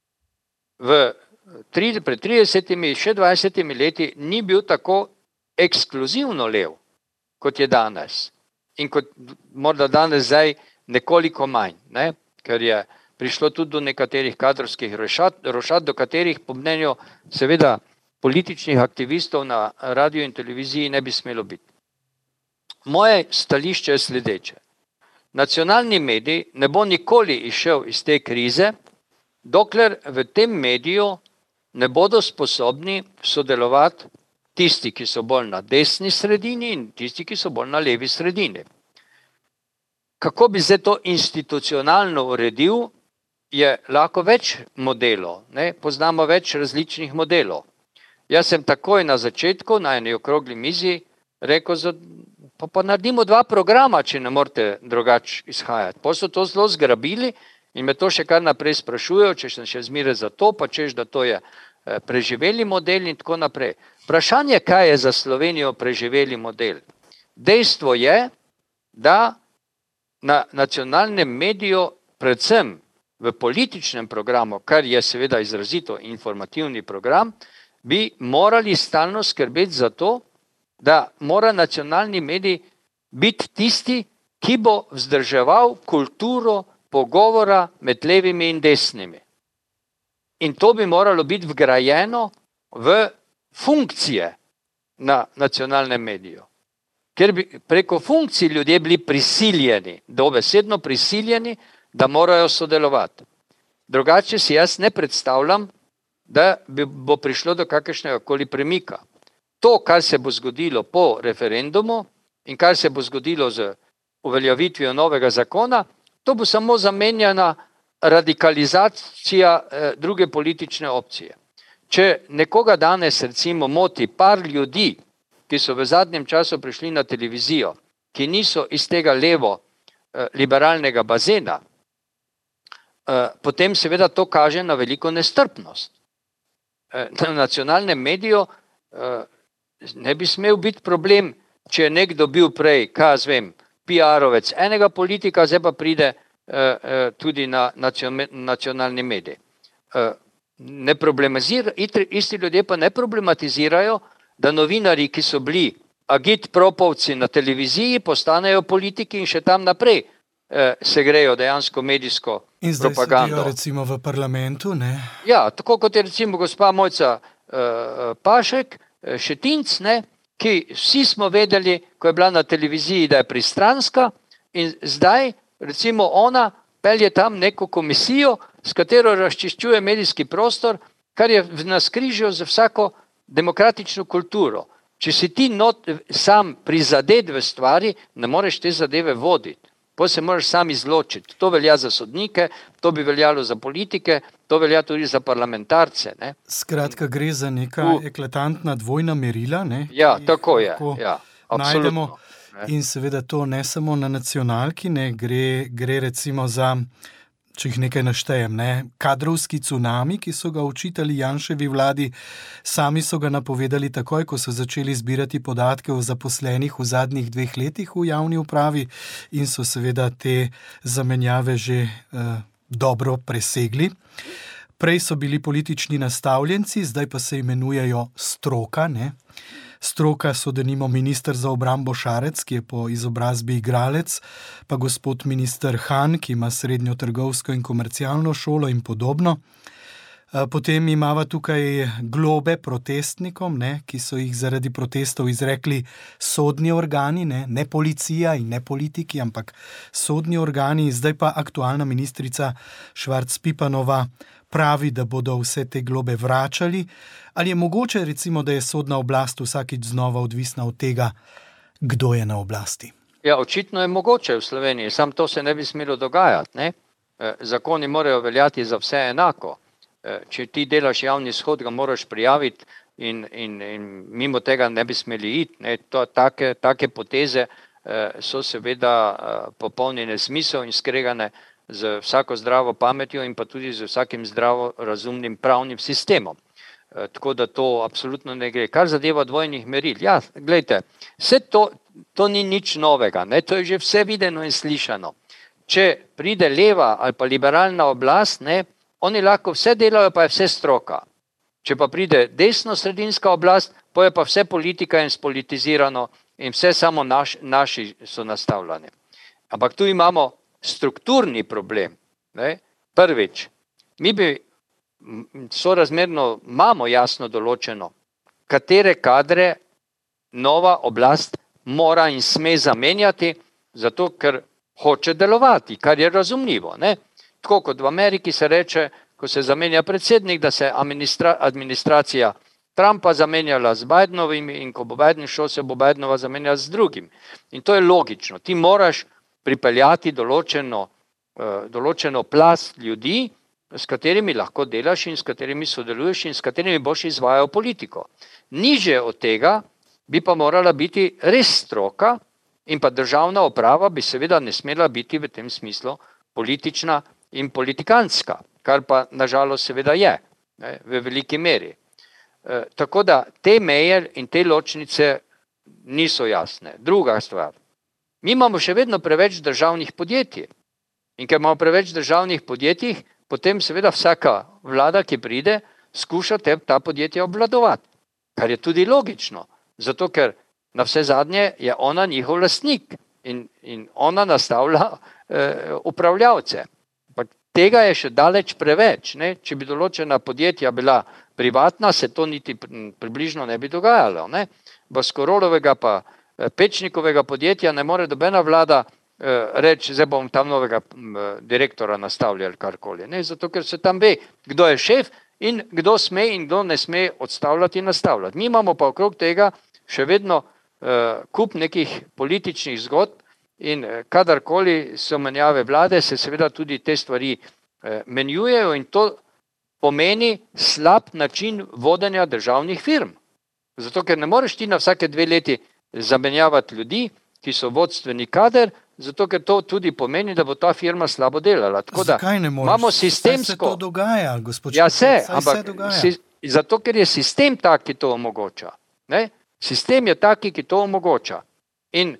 Pred 30, še 20 leti ni bil tako ekskluzivno lev, kot je danes. In kot morda danes zdaj nekoliko manj, ne? Ker je prišlo tudi do nekaterih kadrovskih rošad, do katerih po mnenju seveda političnih aktivistov na radiju in televiziji ne bi smelo biti. Moje stališče je sledeče. Nacionalni medij ne bo nikoli izšel iz te krize, dokler v tem mediju ne bodo sposobni sodelovati tisti, ki so bolj na desni sredini in tisti, ki so bolj na levi sredini. Kako bi zdaj to institucionalno uredil, je lahko več modelov, ne? Poznamo več različnih modelov. Jaz sem takoj na začetku, na eni okrogli mizi, rekel, pa naredimo 2 programa, če ne morete drugače izhajati. Potem so to zelo zgrabili in me to še kar naprej sprašujejo, če sem še zmeraj za to, pa češ, da to je preživeli model in tako naprej. Vprašanje, kaj je za Slovenijo preživeli model? Dejstvo je, da na nacionalnem mediju, predvsem v političnem programu, kar je seveda izrazito informativni program, bi morali stalno skrbeti za to, da mora nacionalni medij biti tisti, ki bo vzdrževal kulturo pogovora med levimi in desnimi. In to bi moralo biti vgrajeno v funkcije na nacionalnem mediju. Ker bi preko funkcij ljudje bili prisiljeni, dobesedno prisiljeni, da morajo sodelovati. Drugače si jaz ne predstavljam, da bo prišlo do kakršnega koli premika. To, kar se bo zgodilo po referendumu in kar se bo zgodilo z uveljavitvijo novega zakona, to bo samo zamenjana radikalizacija druge politične opcije. Če nekoga danes recimo moti par ljudi, ki so v zadnjem času prišli na televizijo, ki niso iz tega levo liberalnega bazena, potem seveda to kaže na veliko nestrpnost. Na nacionalnem mediju ne bi smel biti problem, če je nekdo bil prej, kaj jaz vem, PR-ovec enega politika, zdaj pa pride tudi na nacionalni medij. Isti ljudje pa ne problematizirajo, da novinari, ki so bili agitpropovci na televiziji, postanejo politiki in še tam naprej se grejo dejansko medijsko propagando. In zdaj sedijo recimo v parlamentu, ne? Ja, tako kot je recimo gospa Mojca Pašek, Šetinc, ne, ki vsi smo vedeli, ko je bila na televiziji, da je pristranska in zdaj recimo ona pelje tam neko komisijo, s katero razčiščuje medijski prostor, kar je v navzkrižju z vsako demokratično kulturo. Če si ti sam prizadet v stvari, ne moreš te zadeve voditi. Potem se moraš sam izločiti. To velja za sodnike, to bi veljalo za politike, to velja tudi za parlamentarce. Ne? Skratka, gre za neka eklatantna dvojna merila. Ne? Ja, tako je. Ja, najdemo. In seveda to ne samo na nacionalki, ne? Gre recimo za, če jih nekaj naštejem, ne? Kadrovski cunami, ki so ga učitali Janševi vladi, sami so ga napovedali takoj, ko so začeli zbirati podatke o zaposlenih v zadnjih 2 letih v javni upravi in so seveda te zamenjave že dobro presegli. Prej so bili politični nastavljenci, zdaj pa se imenujejo stroka, ne? Stroka so denimo minister za obrambo Šarec, ki je po izobrazbi igralec, pa gospod minister Han, ki ima srednjo trgovsko in komercialno šolo in podobno. Potem imava tukaj globe protestnikom, ki so jih zaradi protestov izrekli sodni organi, ne policija in ne politiki, ampak sodni organi. Zdaj pa aktualna ministrica Švarc Pipanova pravi, da bodo vse te globe vračali. Ali je mogoče, recimo, da je sodna oblast vsakič znova odvisna od tega, kdo je na oblasti? Ja, očitno je mogoče v Sloveniji, samo to se ne bi smelo dogajati, ne? Zakoni morajo veljati za vse enako. Če ti delaš javni shod, ga moraš prijaviti in mimo tega ne bi smeli iti. Ne? Take poteze so seveda popolni nesmisel in skregane z vsako zdravo pametjo in pa tudi z vsakim zdravo razumnim pravnim sistemom. Tako da to absolutno ne gre. Kar zadeva dvojnih meril. Ja, gledajte, vse to ni nič novega, ne? To je že vse videno in slišano. Če pride leva ali pa liberalna oblast, ne, oni lahko vse delajo, pa je vse stroka. Če pa pride desno-sredinska oblast, pa je pa vse politika in spolitizirano in vse samo naši so nastavljeni. Ampak tu imamo strukturni problem. Ne? Prvič, mi bi sorazmerno imamo jasno določeno, katere kadre nova oblast mora in sme zamenjati, zato ker hoče delovati, kar je razumljivo. Ne? Tako kot v Ameriki se reče, ko se zamenja predsednik, da se administracija Trumpa zamenjala z Bidenovim in ko bo Biden šel, se bo Bidenova zamenjala z drugim. In to je logično. Ti moraš pripeljati določeno plast ljudi, s katerimi lahko delaš in s katerimi sodeluješ in s katerimi boš izvajal politiko. Niže od tega bi pa morala biti res stroka in pa državna uprava bi seveda ne smela biti v tem smislu politična in politikanska, kar pa nažalost seveda je, ne, v veliki meri. Tako da te meje in te ločnice niso jasne. Druga stvar. Mi imamo še vedno preveč državnih podjetij. In ker imamo preveč državnih podjetij, potem seveda vsaka vlada, ki pride, skuša ta podjetja obvladovati. Kar je tudi logično. Zato, ker na vse zadnje je ona njihov lastnik in ona nastavlja upravljavce. Tega je še daleč preveč. Ne? Če bi določena podjetja bila privatna, se to niti približno ne bi dogajalo. Ne? Baskorolovega pa Pečnikovega podjetja ne more dobena vlada reči, zdaj bom tam novega direktora nastavljal karkoli. Ne? Zato, ker se tam ve, kdo je šef in kdo sme in kdo ne sme odstavljati in nastavljati. Mi imamo pa okrog tega še vedno kup nekih političnih zgodb, in kadarkoli so menjave vlade, se seveda tudi te stvari menjujejo in to pomeni slab način vodenja državnih firm. Zato, ker ne moreš ti na vsake 2 leti zamenjavati ljudi, ki so vodstveni kader, zato, ker to tudi pomeni, da bo ta firma slabo delala. Tako da imamo sistemsko... Saj se to dogaja, gospod Ja, zato, ker je sistem tak, ki to omogoča. Ne? Sistem je taki, ki to omogoča. In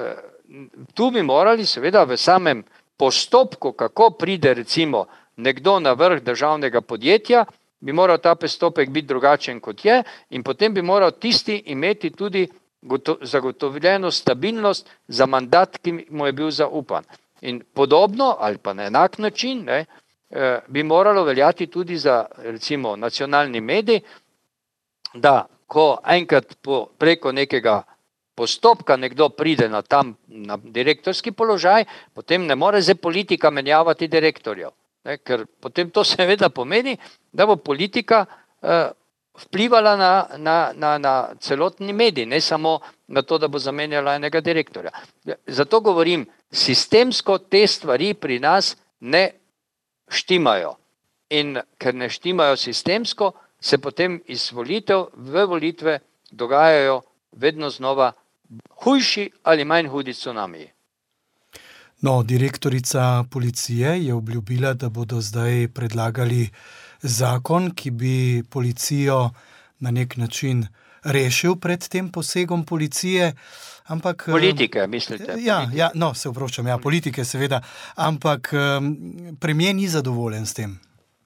tu bi morali seveda v samem postopku, kako pride recimo nekdo na vrh državnega podjetja, bi moral ta postopek biti drugačen kot je in potem bi moral tisti imeti tudi zagotovljeno stabilnost za mandat, ki mu je bil zaupan. In podobno ali pa na enak način bi moralo veljati tudi za recimo nacionalni medij, da ko enkrat preko nekega postopka nekdo pride na direktorski položaj, potem ne more zdaj politika menjavati direktorjev. Ker potem to seveda pomeni, da bo politika vplivala na celotni medij, ne samo na to, da bo zamenjala enega direktorja. Zato govorim, sistemsko te stvari pri nas ne štimajo. In ker ne štimajo sistemsko, se potem iz volitev v volitve dogajajo vedno znova hujši ali manj hudi cunamiji. No, direktorica policije je obljubila, da bodo zdaj predlagali zakon, ki bi policijo na nek način rešil pred tem posegom policije, ampak... Politike, mislite? Ja, no, se oproščam, ja, politike seveda, ampak premier ni zadovoljen s tem.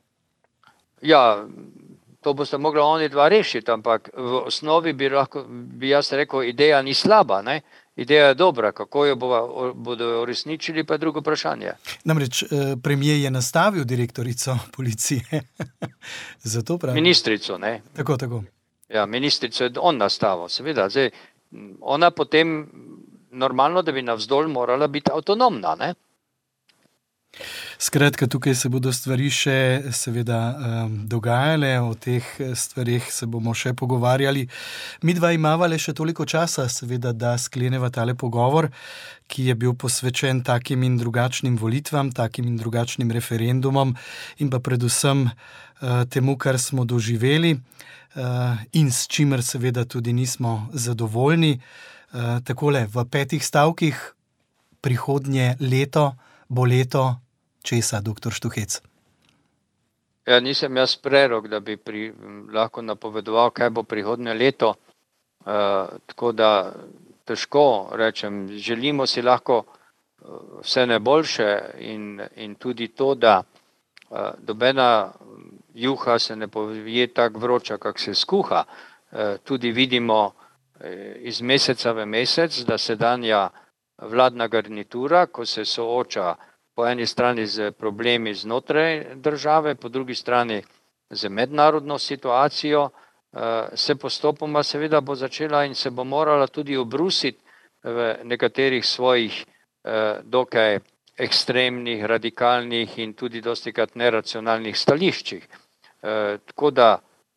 Ja, to boste mogla oni dva rešiti, ampak v osnovi bi jaz rekel, ideja ni slaba. Ne? ideja je dobra, kako jo bodo uresničili, pa je drugo vprašanje. Namreč premier je nastavil direktorico policije. Zato pravi. Ministrico, ne? Tako. Ja, ministrico je on nastavil, seveda. Zdaj, ona potem normalno, da bi navzdol morala biti avtonomna, ne? Skratka, tukaj se bodo stvari še seveda dogajale, o teh stvarih se bomo še pogovarjali. Midva imava le še toliko časa, seveda, da skleneva tale pogovor, ki je bil posvečen takim in drugačnim volitvam, takim in drugačnim referendumom in pa predvsem temu, kar smo doživeli in s čimer seveda tudi nismo zadovoljni. Takole, v 5 stavkih, prihodnje leto bo leto česa, doktor Štuhec? Ja, nisem jaz prerok, da bi lahko napovedoval, kaj bo prihodnje leto. Tako da težko rečem, želimo si lahko vse najboljše in tudi to, da dobena juha se ne povije tako vroča, kak se skuha. Tudi vidimo iz meseca v mesec, da sedanja vladna garnitura, ko se sooča po eni strani z problemi znotraj države, po drugi strani z mednarodno situacijo, se postopoma seveda bo začela in se bo morala tudi obrusiti v nekaterih svojih dokaj ekstremnih, radikalnih in tudi dostikrat neracionalnih stališčih. Tako da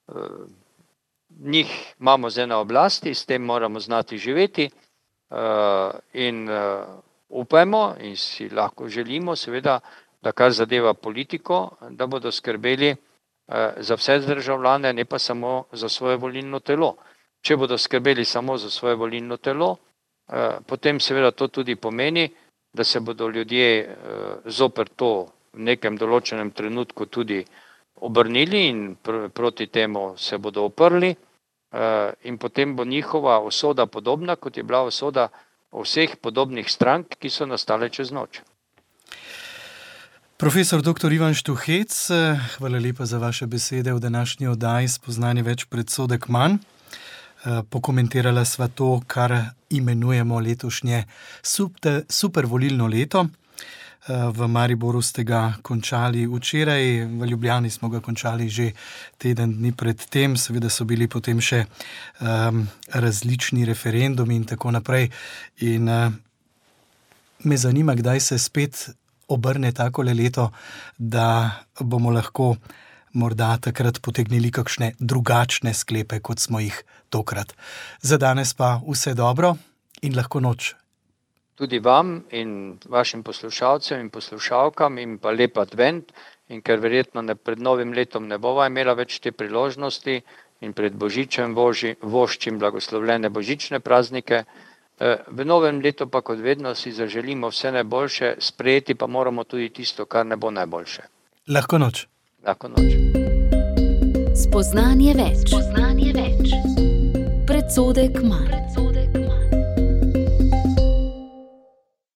njih imamo zdaj na oblasti, s tem moramo znati živeti in upajmo in si lahko želimo seveda, da kar zadeva politiko, da bodo skrbeli za vse državljane, ne pa samo za svoje volilno telo. Če bodo skrbeli samo za svoje volilno telo, potem seveda to tudi pomeni, da se bodo ljudje zoper to v nekem določenem trenutku tudi obrnili in proti temu se bodo oprli in potem bo njihova usoda podobna, kot je bila usoda vseh podobnih strank, ki so nastale čez noč. Profesor dr. Ivan Štuhec, hvala lepa za vaše besede v današnji oddaji Spoznanje več, predsodek manj. Pokomentirala sva to, kar imenujemo letošnje super volilno leto. V Mariboru ste ga končali včeraj, v Ljubljani smo ga končali že teden dni pred tem, seveda so bili potem še različni referendumi in tako naprej. In me zanima, kdaj se spet obrne takole leto, da bomo lahko morda takrat potegnili kakšne drugačne sklepe, kot smo jih tokrat. Za danes pa vse dobro in lahko noč. Tudi vam in vašim poslušalcem in poslušalkam in pa lep advent, in ker verjetno pred novim letom ne bova imela več te priložnosti in pred Božičem voščim blagoslovljene božične praznike. V novem letu pa kot vedno si zaželimo vse najboljše, sprejeti pa moramo tudi tisto, kar ne bo najboljše. Lahko noč. Lahko noč. Spoznanje več. Predsodek manj.